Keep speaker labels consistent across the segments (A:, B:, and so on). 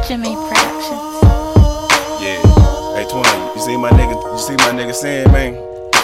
A: Jimmy Productions.
B: Yeah. Hey, Twin, you see my nigga saying, man?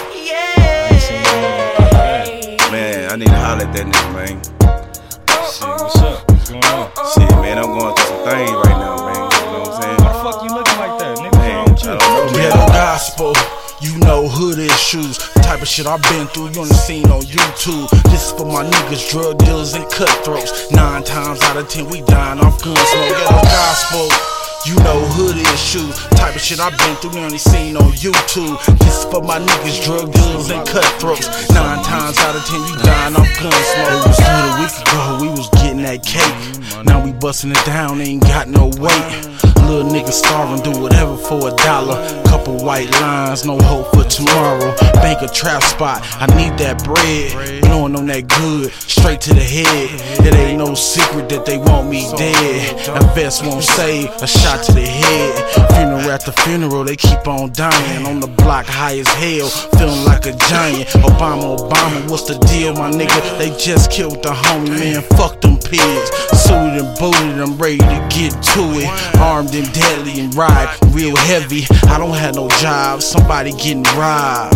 B: Man, I need to holler at that nigga, man.
C: Shit, what's up? What's going on?
B: Shit, man, I'm going through some things right now, man. You know what I'm saying?
C: Why the fuck you looking like that, nigga?
B: Man,
C: What's wrong with
B: I don't know,
C: you?
B: man.
D: Ghetto gospel, you know hood issues. Type of shit I've been through, you on the scene on YouTube. This is for my niggas, drug dealers and cutthroats. 9 times out of 10 we dying off gun smoke. Ghetto gospel, you know hood issues. Type of shit I've been through, you on the scene on YouTube. This is for my niggas, drug dealers and cutthroats. 9 times out of 10 you dying off gun smoke. It was good a week ago, we was getting that cake. Now we busting it down, ain't got no weight. Little nigga starving, do whatever for $1. Couple white lines, no hope for tomorrow. Bank a trap spot, I need that bread. Blowing on that good, straight to the head. It ain't no secret that they want me dead. A vest won't save, a shot to the head. Funeral after funeral, they keep on dying. On the block, high as hell, feeling like a giant. Obama, what's the deal, my nigga? They just killed the homie, man, fuck them pigs. Suited and booted, I'm ready to get to it. Armed and deadly and ride real heavy. I don't have no job, somebody getting robbed.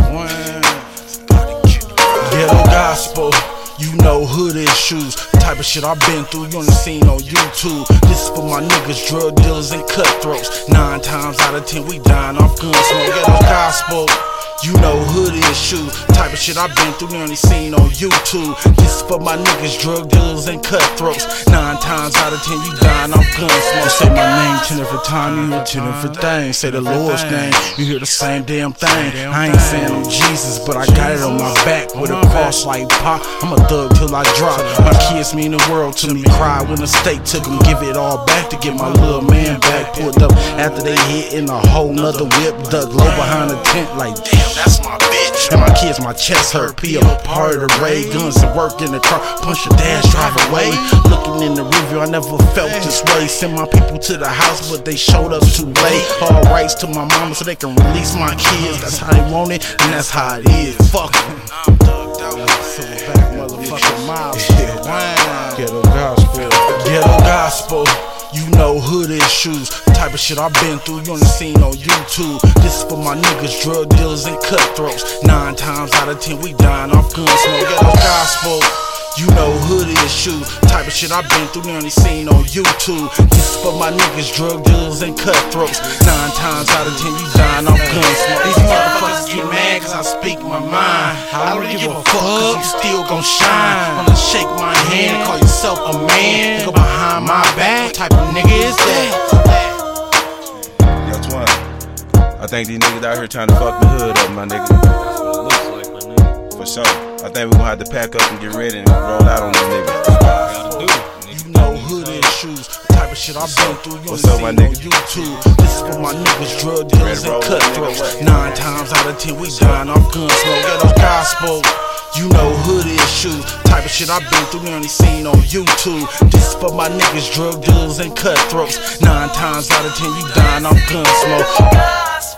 D: Ghetto gospel, you know hood issues. Type of shit I've been through, you on the scene on YouTube. This is for my niggas, drug dealers and cutthroats. 9 times out of 10 we dying off gun smoke. Ghetto gospel, you know hood issues. Type of shit I've been through, you on the scene on YouTube. This is for my niggas, drug dealers and cutthroats. 9 times out of 10 you dying off gun smoke. Say my name 10 every time, you hear 10 every thing. Say the Lord's name, you hear the same damn thing. I ain't saying I'm Jesus, but I got it on my back with a cross like Pop. I'm a thug till I drop. My kids mean the world to me. Cry when the state took them, give it all back to get my little man back. Pulled up after they hit in a whole nother whip. Dug low behind the tent like damn, that's my bitch. And my kids, my chest hurt. P a part of the raid. Guns and work in the car. Punch the dash, drive away. Looking in the review, I never felt this way. Send my people to the house, but they showed up too late. All rights to my mama so they can release my kids. That's how they want it, and that's how it is. Fuck them. I'm thugged out with a silverback motherfucking mob shit. Ghetto gospel. Ghetto gospel. You know hood issues. Type of shit I've been through, you on the scene on YouTube. This is for my niggas, drug dealers and cutthroats. 9 times out of 10 we dying off gun smoke. Ghetto gospel, you know hood issues. Type of shit I've been through, you on the scene on YouTube. This is for my niggas, drug dealers and cutthroats. 9 times out of 10 you dying off gun smoke. These motherfuckers get mad cause I speak my mind. I don't give a fuck cause you still gon' shine. Wanna shake my hand and call yourself a man. Go behind my back, what type of nigga is that?
B: Yo, Twin, I think these niggas out here trying to fuck the hood up, my nigga.
C: That's what it looks like, my nigga.
B: For sure. I think we gonna have to pack up and get ready and roll out on these niggas.
C: Gotta do it, nigga.
D: You know hood issues. Type of shit I've been through, you on
B: What's
D: the
B: up, my
D: scene on
B: nigga?
D: YouTube. This is for my niggas, drug dealers and cutthroats. 9 times out of 10 we dying off gun smoke. Ghetto gospel, you know hood issues. Type of shit I've been through, you on the scene on YouTube. This is for my niggas, drug dealers and cutthroats. 9 times out of 10 you dying off gun smoke.